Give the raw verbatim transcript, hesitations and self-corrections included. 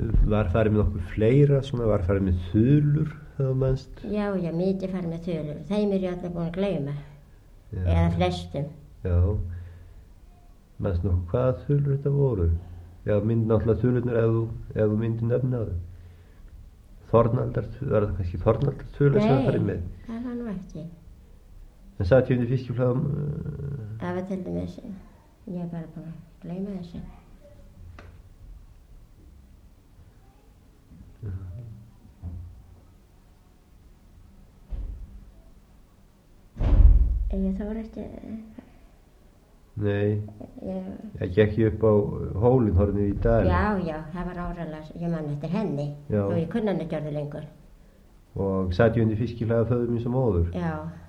var farið með okkur fleira svona, var farið með þulur það mannst? Já, já, mikið farið með þulur. Þeim er ég alltaf búin að gleyma. Já. Eða flestum. Já. Mannst nokkuð hvaða þulur þetta voru? Já, mynd náttúrulega þulurnir ef þú, ef þú myndir nefna það. Þornaldar, var það kannski Þornaldar þulur sem það farið með? Nei, það var nú ekki. En sat ég undir fiskiflagum? Uh... Það var til dæmis, ég er bara búin að gleyma þessu. Ég þóra ekki... Nei, ég... ég gekk ég upp á hólinn horfnið í dag. Já, já, það var áralega, ég man eftir henni. Já. Og ég kunni hann ekki orðið lengur. Og sat ég undir fiskiflaga föður mín sem móður. Já.